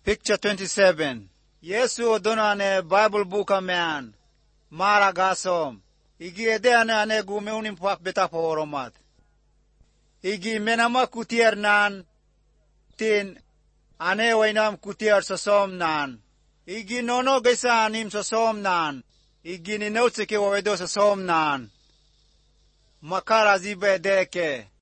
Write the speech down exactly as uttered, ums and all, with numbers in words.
Picture twenty-seven. Yesu odonane Bible book amean. Mara gasom. Igi ede ane ane gumeunim pak beta poromat. Igi menama kutier nan. Tin ane wainam kutier sosom nan. Igi nono gesa anim sosom nan. Igi ninautse ke wawedo sosom nan. Makara zibe deke.